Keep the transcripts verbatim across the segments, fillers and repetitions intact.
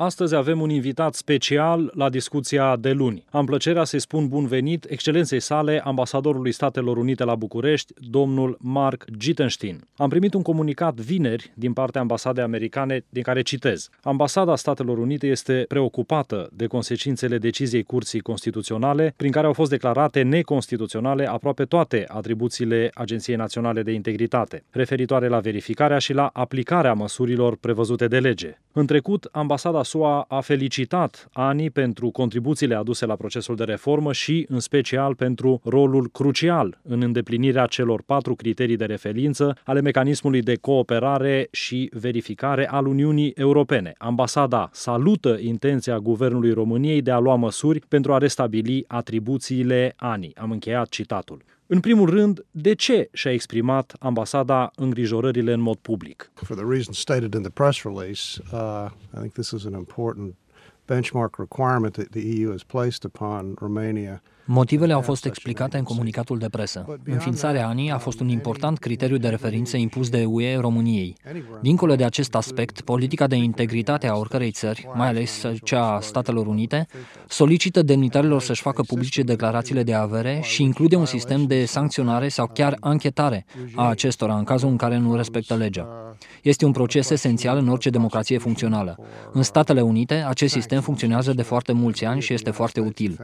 Astăzi avem un invitat special la discuția de luni. Am plăcerea să-i spun bun venit excelenței sale, ambasadorului Statelor Unite la București, domnul Mark Gittenstein. Am primit un comunicat vineri din partea ambasadei americane din care citez. Ambasada Statelor Unite este preocupată de consecințele deciziei Curții Constituționale, prin care au fost declarate neconstituționale aproape toate atribuțiile Agenției Naționale de Integritate, referitoare la verificarea și la aplicarea măsurilor prevăzute de lege. În trecut, ambasada S U A a felicitat A N I pentru contribuțiile aduse la procesul de reformă și, în special, pentru rolul crucial în îndeplinirea celor patru criterii de referință ale mecanismului de cooperare și verificare al Uniunii Europene. Ambasada salută intenția Guvernului României de a lua măsuri pentru a restabili atribuțiile A N I. Am încheiat citatul. În primul rând, de ce și-a exprimat ambasada îngrijorările în mod public? For the reasons stated in the press release, uh, I think this is an important benchmark requirement that the E U has placed upon Romania. Motivele au fost explicate în comunicatul de presă. Înființarea A N I a fost un important criteriu de referință impus de U E României. Dincolo de acest aspect, politica de integritate a oricărei țări, mai ales cea a Statelor Unite, solicită demnitarilor să-și facă publice declarațiile de avere și include un sistem de sancționare sau chiar anchetare a acestora în cazul în care nu respectă legea. Este un proces esențial în orice democrație funcțională. În Statele Unite, acest sistem funcționează de foarte mulți ani și este foarte util.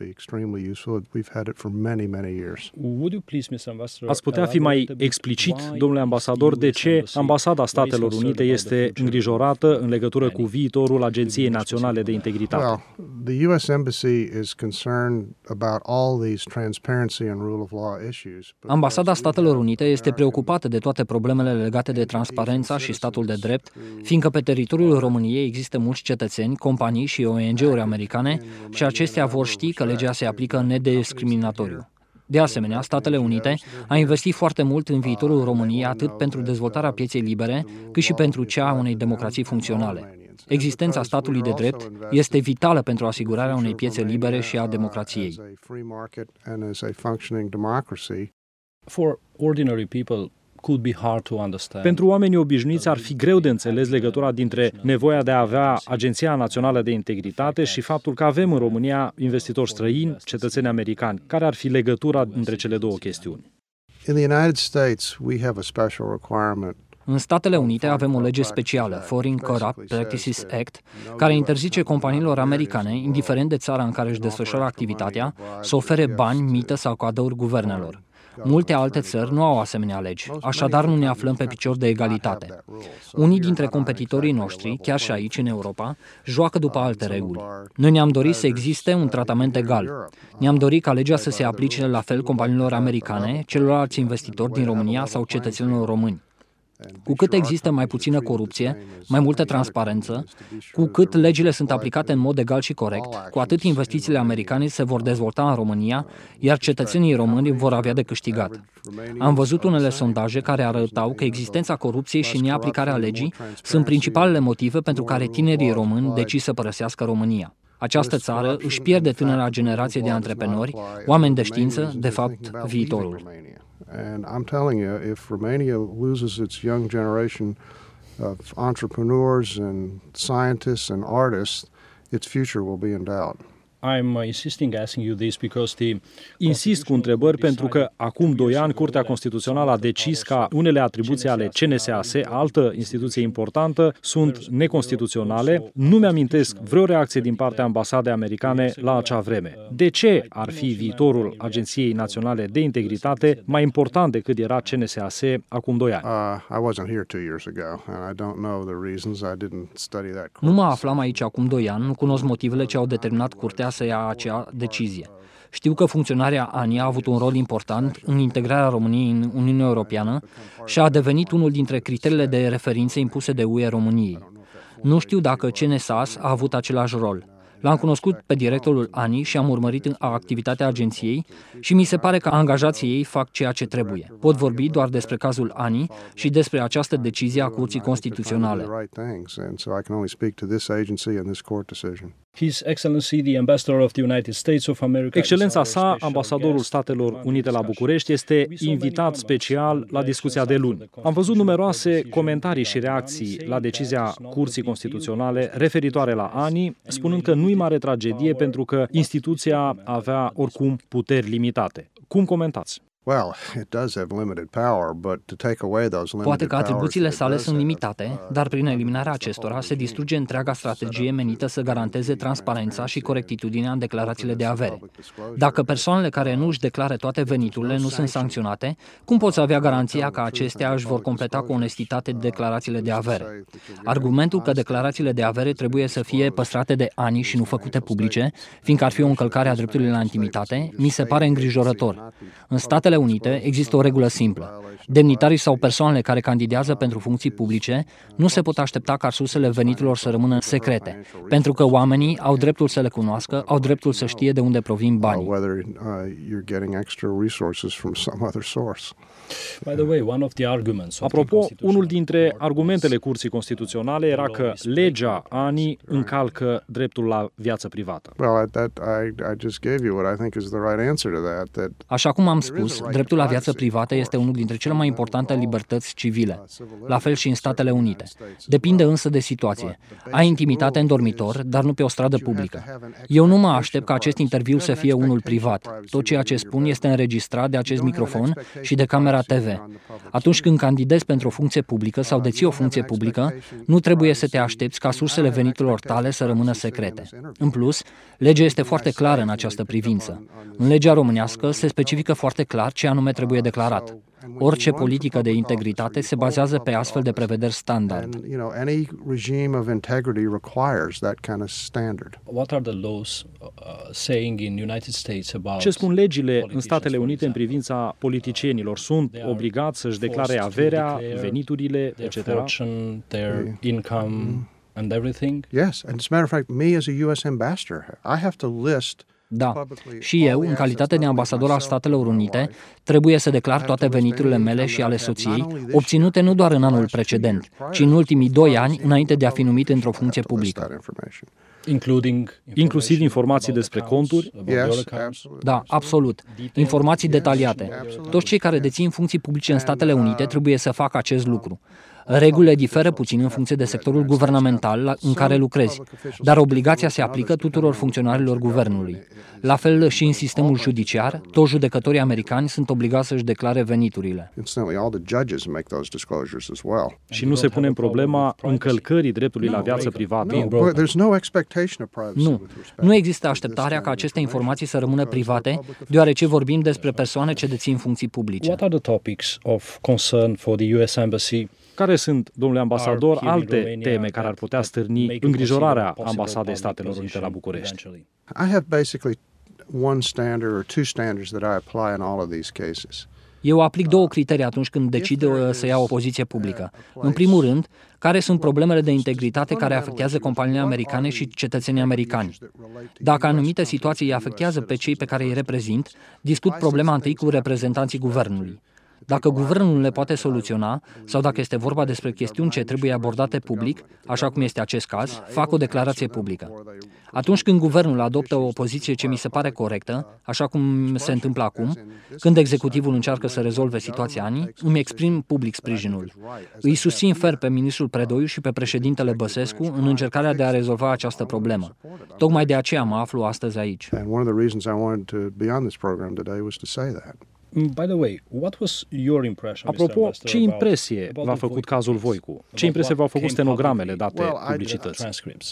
Ați putea fi mai explicit, domnule ambasador, de ce ambasada Statelor Unite este îngrijorată în legătură cu viitorul Agenției Naționale de Integritate? Well, the U S Embassy is concerned about all these transparency and rule of law issues. Ambasada Statelor Unite este preocupată de toate problemele legate de transparența și statul de drept, fiindcă pe teritoriul României există mulți cetățeni, companii și O N G-uri americane și acestea vor ști că legea se aplică nediscriminatoriu. De asemenea, Statele Unite a investit foarte mult în viitorul României atât pentru dezvoltarea pieței libere, cât și pentru cea a unei democrații funcționale. Existența statului de drept este vitală pentru asigurarea unei piețe libere și a democrației. For ordinary people, could be hard to understand. Pentru oamenii obișnuiți ar fi greu de înțeles legătura dintre nevoia de a avea Agenția Națională de Integritate și faptul că avem în România investitori străini, cetățeni americani. Care ar fi legătura între cele două chestiuni? In the United States, we have a special requirement. În Statele Unite avem o lege specială, Foreign Corrupt Practices Act, care interzice companiilor americane, indiferent de țara în care își desfășoară activitatea, să ofere bani, mită sau cadouri guvernelor. Multe alte țări nu au asemenea legi, așadar nu ne aflăm pe picior de egalitate. Unii dintre competitorii noștri, chiar și aici în Europa, joacă după alte reguli. Noi ne-am dorit să existe un tratament egal. Ne-am dorit ca legea să se aplice la fel companiilor americane, celorlalți investitori din România sau cetățenilor români. Cu cât există mai puțină corupție, mai multă transparență, cu cât legile sunt aplicate în mod egal și corect, cu atât investițiile americane se vor dezvolta în România, iar cetățenii români vor avea de câștigat. Am văzut unele sondaje care arătau că existența corupției și neaplicarea legii sunt principalele motive pentru care tinerii români decid să părăsească România. Această țară își pierde tânăra generație de antreprenori, oameni de știință, de fapt, viitorul. And I'm telling you, if Romania loses its young generation of entrepreneurs and scientists and artists, its future will be in doubt. I'm insisting asking you this because the Insist cu întrebări pentru că acum doi ani Curtea Constituțională a decis ca unele atribuții ale C N S A S, altă instituție importantă, sunt neconstituționale. Nu mi-amintesc vreo reacție din partea ambasadei americane la acea vreme. De ce ar fi viitorul Agenției Naționale de Integritate mai important decât era C N S A S acum doi ani? Nu mă aflam aici acum doi ani, nu cunosc motivele ce au determinat Curtea să ia acea decizie. Știu că funcționarea A N I a avut un rol important în integrarea României în Uniunea Europeană și a devenit unul dintre criteriile de referință impuse de U E României. Nu știu dacă C N S A S a avut același rol. L-am cunoscut pe directorul A N I și am urmărit activitatea agenției și mi se pare că angajații ei fac ceea ce trebuie. Pot vorbi doar despre cazul A N I și despre această decizie a Curții Constituționale. His Excellency, the Ambassador of the United States of America. Excelența sa, ambasadorul Statelor Unite la București, este invitat special la discuția de luni. Am văzut numeroase comentarii și reacții la decizia Curții Constituționale referitoare la A N I, spunând că nu-i mare tragedie pentru că instituția avea oricum puteri limitate. Cum comentați? Well, it does have limited power, but to take away those limited Poate că atribuțiile powers that sale it sunt does limitate, have, dar prin eliminarea acestora se distruge întreaga strategie menită să garanteze transparența și corectitudinea în declarațiile de avere. Dacă persoanele care nu își declară toate veniturile nu sunt sancționate, cum poți avea garanția că acestea își vor completa cu onestitate declarațiile de avere? Argumentul că declarațiile de avere trebuie să fie păstrate de ani și nu făcute publice, fiindcă ar fi o încălcare a dreptului la intimitate, mi se pare îngrijorător. În Statele Unite există o regulă simplă. Demnitarii sau persoanele care candidează pentru funcții publice nu se pot aștepta ca sursele veniturilor să rămână secrete, pentru că oamenii au dreptul să le cunoască, au dreptul să știe de unde provin banii. Apropo, unul dintre argumentele Curții Constituționale era că legea A N I încalcă dreptul la viață privată. Așa cum am spus, dreptul la viață privată este unul dintre cele mai importante libertăți civile, la fel și în Statele Unite. Depinde însă de situație. Ai intimitate în dormitor, dar nu pe o stradă publică. Eu nu mă aștept ca acest interviu să fie unul privat. Tot ceea ce spun este înregistrat de acest microfon și de camera T V. Atunci când candidezi pentru o funcție publică sau deții o funcție publică, nu trebuie să te aștepți ca sursele veniturilor tale să rămână secrete. În plus, legea este foarte clară în această privință. În legea românească se specifică foarte clar ce anume trebuie declarat. Orice politică de integritate se bazează pe astfel de prevederi standard. Ce spun legile în Statele Unite în privința politicienilor? Sunt obligați să-și declare averea, veniturile, et cetera? And everything? Yes, and as a matter of fact, me as a U S ambassador, I have to list. Da, și eu, în calitate de ambasador al Statelor Unite, trebuie să declar toate veniturile mele și ale soției, obținute nu doar în anul precedent, ci în ultimii doi ani înainte de a fi numit într-o funcție publică. Inclusiv informații despre conturi? Da, absolut. Informații detaliate. Toți cei care dețin funcții publice în Statele Unite trebuie să facă acest lucru. Regulile diferă puțin în funcție de sectorul guvernamental în care lucrezi, dar obligația se aplică tuturor funcționarilor guvernului. La fel și în sistemul judiciar, toți judecătorii americani sunt obligați să-și declare veniturile. Și nu se pune problema încălcării dreptului la viață privată? Nu. Nu există așteptarea ca aceste informații să rămână private, deoarece vorbim despre persoane ce dețin funcții publice. What are the topics of concern for the U S Embassy? Care sunt, domnule ambasador, alte teme care ar putea stârni îngrijorarea Ambasadei Statelor Unite la București? I have basically one standard or two standards that I apply in all of these cases. Eu aplic două criterii atunci când decid să iau o poziție publică. În primul rând, care sunt problemele de integritate care afectează companiile americane și cetățenii americani. Dacă anumite situații îi afectează pe cei pe care îi reprezint, discut problema întâi cu reprezentanții guvernului. Dacă guvernul le poate soluționa sau dacă este vorba despre chestiuni ce trebuie abordate public, așa cum este acest caz, fac o declarație publică. Atunci când guvernul adoptă o poziție ce mi se pare corectă, așa cum se întâmplă acum, când executivul încearcă să rezolve situația A N I, îmi exprim public sprijinul. Îi susțin fer pe ministrul Predoiu și pe președintele Băsescu în încercarea de a rezolva această problemă. Tocmai de aceea mă aflu astăzi aici. By the way, what was your impression, Apropo, ce impresie v-a făcut cazul Voicu? Ce impresie v-au făcut stenogramele date publicității?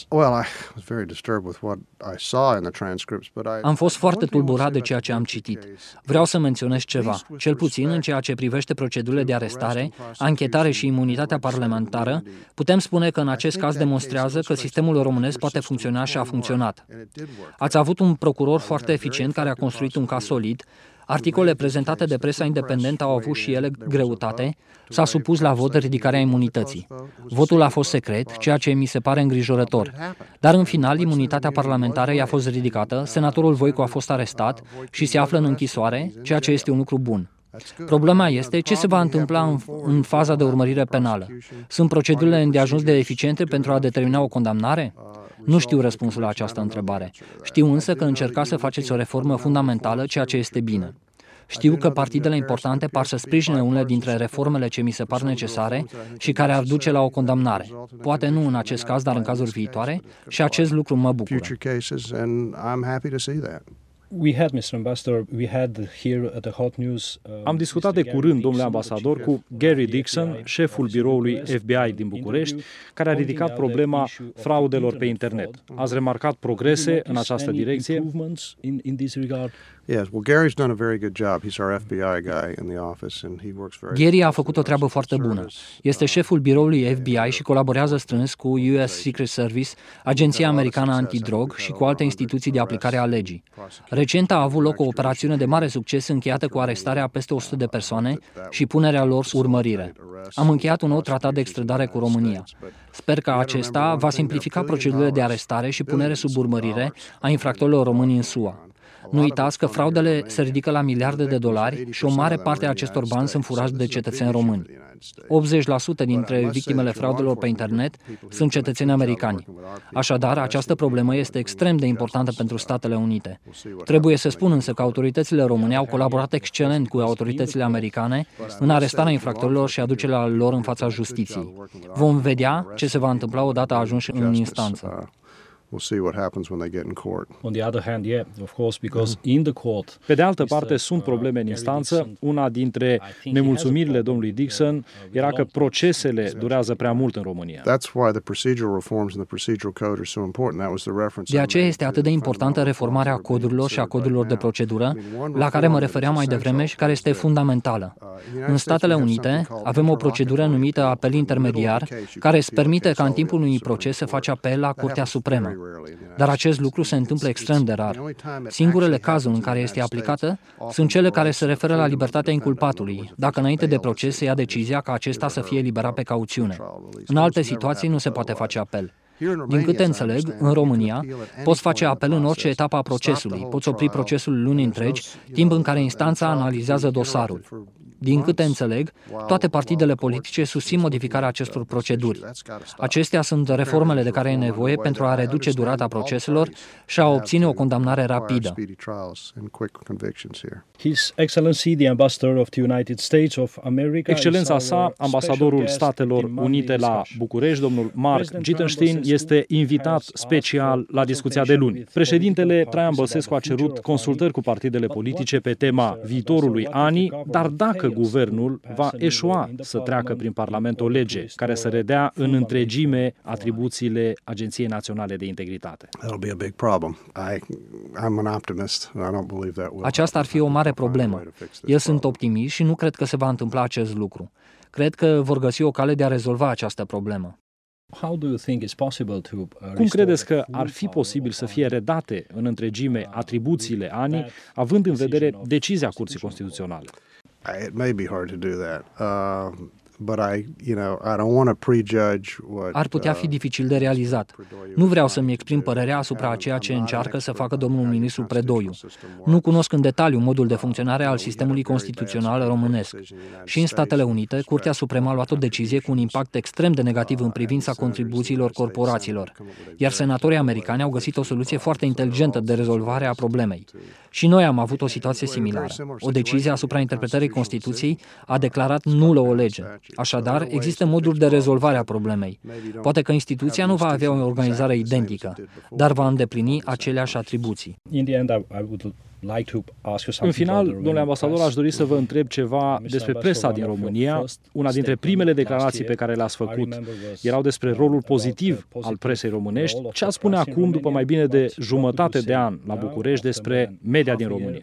Am fost foarte tulburat de ceea ce am citit. Vreau să menționez ceva, cel puțin în ceea ce privește procedurile de arestare, anchetare și imunitatea parlamentară, putem spune că în acest caz demonstrează că sistemul românesc poate funcționa și a funcționat. Ați avut un procuror foarte eficient care a construit un caz solid. Articole prezentate de presa independentă au avut și ele greutate, s-a supus la vot ridicarea imunității. Votul a fost secret, ceea ce mi se pare îngrijorător. Dar în final, imunitatea parlamentară i-a fost ridicată, senatorul Voicu a fost arestat și se află în închisoare, ceea ce este un lucru bun. Problema este ce se va întâmpla în, în faza de urmărire penală. Sunt procedurile îndeajuns de eficiente pentru a determina o condamnare? Nu știu răspunsul la această întrebare. Știu însă că încercați să faceți o reformă fundamentală, ceea ce este bine. Știu că partidele importante par să sprijine unele dintre reformele ce mi se par necesare și care ar duce la o condamnare. Poate nu în acest caz, dar în cazuri viitoare, și acest lucru mă bucură. We had, mister Ambassador, we had here at the Hot News. Uh, Am discutat de curând, domnule ambasador, cu Gary Dixon, șeful biroului F B I din București, care a ridicat problema fraudelor pe internet. Ați remarcat progrese în această direcție? Yes, well, Gary's done a very good job. He's our F B I guy in the office and he works very. Gary a făcut o treabă foarte bună. Este șeful biroului F B I și colaborează strâns cu U S Secret Service, Agenția Americană Antidrog și cu alte instituții de aplicare a legii. Recent a avut loc o operațiune de mare succes încheiată cu arestarea a peste o sută de persoane și punerea lor sub urmărire. Am încheiat un nou tratat de extradare cu România. Sper că acesta va simplifica procedurile de arestare și punere sub urmărire a infractorilor români în S U A. Nu uitați că fraudele se ridică la miliarde de dolari și o mare parte a acestor bani sunt furați de cetățeni români. optzeci la sută dintre victimele fraudelor pe internet sunt cetățeni americani. Așadar, această problemă este extrem de importantă pentru Statele Unite. Trebuie să spun însă că autoritățile române au colaborat excelent cu autoritățile americane în arestarea infractorilor și aducerea lor în fața justiției. Vom vedea ce se va întâmpla odată ajunși în instanță. We'll see what happens when they get in court. On the other hand, yeah, of course, because in the court. Pe de altă parte, sunt probleme în instanță. Una dintre nemulțumirile domnului Dixon era că procesele durează prea mult în România. That's why the procedural reforms in the procedural code are so important. That was the reference. De aceea este atât de importantă reformarea codurilor și a codurilor de procedură, la care mă refeream mai devreme și care este fundamentală. În Statele Unite avem o procedură numită apel intermediar, care îți permite ca în timpul unui proces să faci apel la Curtea Supremă. Dar acest lucru se întâmplă extrem de rar. Singurele cazuri în care este aplicată sunt cele care se referă la libertatea inculpatului, dacă înainte de proces se ia decizia ca acesta să fie eliberat pe cauțiune. În alte situații nu se poate face apel. Din câte înțeleg, în România, poți face apel în orice etapă a procesului, poți opri procesul luni întregi, timp în care instanța analizează dosarul. Din câte înțeleg, toate partidele politice susțin modificarea acestor proceduri. Acestea sunt reformele de care e nevoie pentru a reduce durata proceselor și a obține o condamnare rapidă. His Excellency, the Ambassador of the United States of America. Excelența sa, ambasadorul Statelor Unite la București, domnul Mark Gittenstein, este invitat special la discuția de luni. Președintele Traian Băsescu a cerut consultări cu partidele politice pe tema viitorului A N I, dar dacă guvernul va eșua să treacă prin Parlament o lege care să redea în întregime atribuțiile Agenției Naționale de Integritate. Aceasta ar fi o mare problemă. Eu sunt optimist și nu cred că se va întâmpla acest lucru. Cred că vor găsi o cale de a rezolva această problemă. Cum credeți că ar fi posibil să fie redate în întregime atribuțiile A N I, având în vedere decizia Curții Constituționale? It may be hard to do that. Uh, But I, you know, I don't want to prejudge what. Ar putea fi dificil de realizat. Nu vreau să-mi exprim părerea asupra a ceea ce încearcă să facă domnul ministru Predoiu. Nu cunosc în detaliu modul de funcționare al sistemului constituțional românesc. Și în Statele Unite, Curtea Supremă a luat o decizie cu un impact extrem de negativ în privința contribuțiilor corporațiilor, iar senatorii americani au găsit o soluție foarte inteligentă de rezolvare a problemei. Și noi am avut o situație similară. O decizie asupra interpretării Constituției a declarat nulă o lege. Așadar, există moduri de rezolvare a problemei. Poate că instituția nu va avea o organizare identică, dar va îndeplini aceleași atribuții. În final, domnule ambasador, aș dori să vă întreb ceva despre presa din România. Una dintre primele declarații pe care le-ați făcut erau despre rolul pozitiv al presei românești. Ce ați spune acum, după mai bine de jumătate de an la București, despre media din România?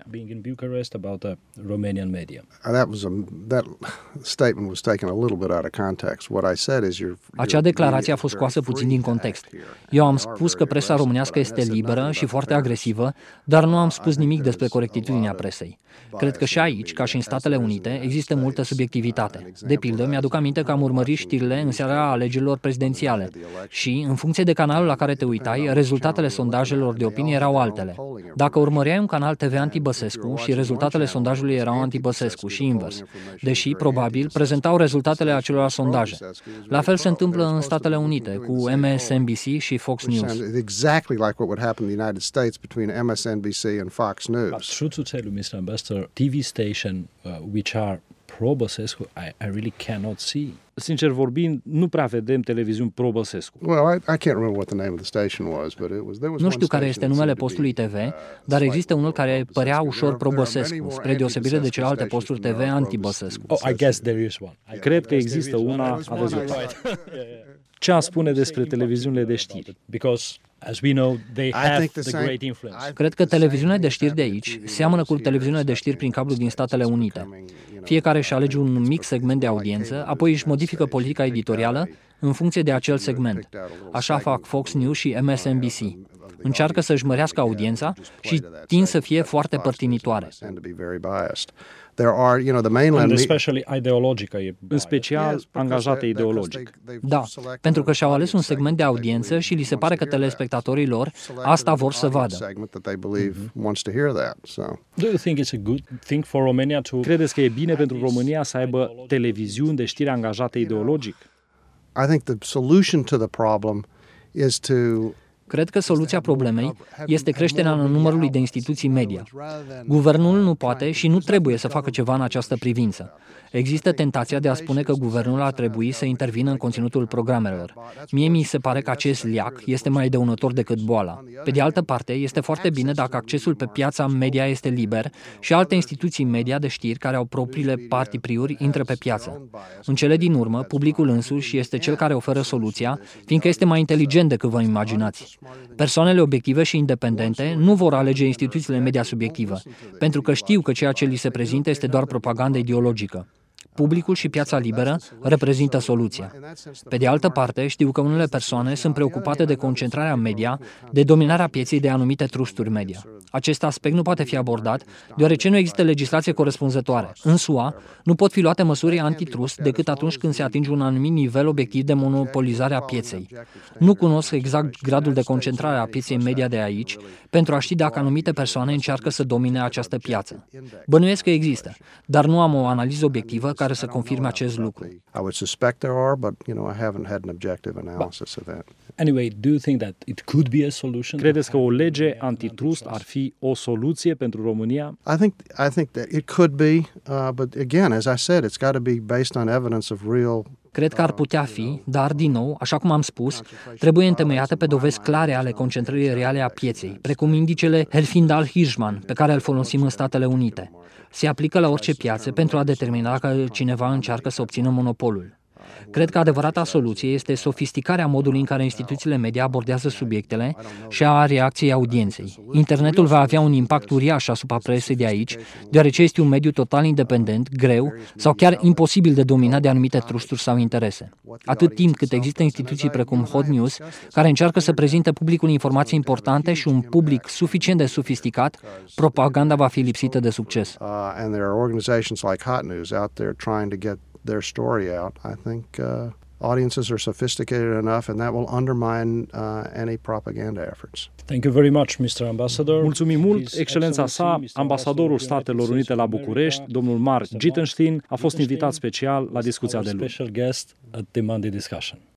Acea declarație a fost scoasă puțin din context. Eu am spus că presa românească este liberă și foarte agresivă, dar nu am spus nimic despre corectitudinea presei. Cred că și aici, ca și în Statele Unite, există multă subiectivitate. De pildă, mi-aduc aminte că am urmărit știrile în seara alegerilor prezidențiale și, în funcție de canalul la care te uitai, rezultatele sondajelor de opinie erau altele. Dacă urmăreai un canal T V anti-Băsescu și rezultatele sondajului erau anti-Băsescu și invers, deși, probabil, prezentau rezultatele acelor sondaje. La fel se întâmplă în Statele Unite, cu M S N B C și Fox News. Exactly like what would happen in the United States between M S N B C and Fox News. But true to tell you, mister Ambassador, T V station uh, which are pro-Băsescu, I, I really cannot see. Sincer vorbind, nu prea vedem televiziuni pro-Băsescu. Well, I, I can't remember what the name of the station was, but it was there was Nu știu care este numele postului T V, dar există unul care părea ușor pro-Băsescu, spre deosebire de celelalte posturi T V anti-Băsescu. Oh, I guess there is one. Cred că există una, aveți dreptate. Ce a spune despre televiziunile de știri? Because as we know, they have the great influence. Cred că televiziunile de știri de aici seamănă cu televiziunile de știri prin cablu din Statele Unite. Fiecare își alege un mic segment de audiență, apoi își modifică politica editorială în funcție de acel segment. Așa fac Fox News și M S N B C. Încearcă să-și mărească audiența și tind să fie foarte părtinitoare. There are, you know, the mainland, and especially ideologică, în special angajate ideologic. Da, pentru că și-au ales un segment de audiență și li se pare că telespectatorii lor asta vor să vadă. Do you think it's a good thing for Romania to... Credeți că e bine pentru România să aibă televiziuni de știri angajate ideologic? I think the solution to the problem is to Cred că soluția problemei este creșterea numărului de instituții media. Guvernul nu poate și nu trebuie să facă ceva în această privință. Există tentația de a spune că guvernul ar trebui să intervină în conținutul programelor. Mie mi se pare că acest liac este mai dăunător decât boala. Pe de altă parte, este foarte bine dacă accesul pe piața media este liber și alte instituții media de știri care au propriile partipriuri intră pe piață. În cele din urmă, publicul însuși este cel care oferă soluția, fiindcă este mai inteligent decât vă imaginați. Persoanele obiective și independente nu vor alege instituțiile media subiectivă, pentru că știu că ceea ce li se prezintă este doar propagandă ideologică. Publicul și piața liberă reprezintă soluția. Pe de altă parte, știu că unele persoane sunt preocupate de concentrarea media, de dominarea pieței de anumite trusturi media. Acest aspect nu poate fi abordat, deoarece nu există legislație corespunzătoare. În S U A, nu pot fi luate măsuri antitrust decât atunci când se atinge un anumit nivel obiectiv de monopolizare a pieței. Nu cunosc exact gradul de concentrare a pieței media de aici, pentru a ști dacă anumite persoane încearcă să domine această piață. Bănuiesc că există, dar nu am o analiză obiectivă care să confirme acest lucru. I would suspect there are, but you know, I haven't had an objective analysis of that. Anyway, do you think that it could be a solution? Credeți că o lege antitrust ar fi o soluție pentru România? I think I think that it could be, uh, but again, as I said, it's got to be based on evidence of real. Cred că ar putea fi, dar, din nou, așa cum am spus, trebuie întemeiată pe dovezi clare ale concentrării reale a pieței, precum indicele Herfindahl-Hirschman, pe care îl folosim în Statele Unite. Se aplică la orice piață pentru a determina că cineva încearcă să obțină monopolul. Cred că adevărata soluție este sofisticarea modului în care instituțiile media abordează subiectele și a reacției audienței. Internetul va avea un impact uriaș asupra presei de aici, deoarece este un mediu total independent, greu sau chiar imposibil de dominat de anumite trusturi sau interese. Atât timp cât există instituții precum Hot News, care încearcă să prezinte publicul informații importante și un public suficient de sofisticat, propaganda va fi lipsită de succes. Uh, and there are organizations like Hot News out there trying to get their story out. I think uh, audiences are sophisticated enough, and that will undermine uh, any propaganda efforts. Thank you very much, mister Ambassador. Mulțumim mult, excelența sa, ambasadorul Statelor Unite la București, domnul Mark Gittenstein, a fost invitat special la discuția de luni. Special guest at the Monday discussion.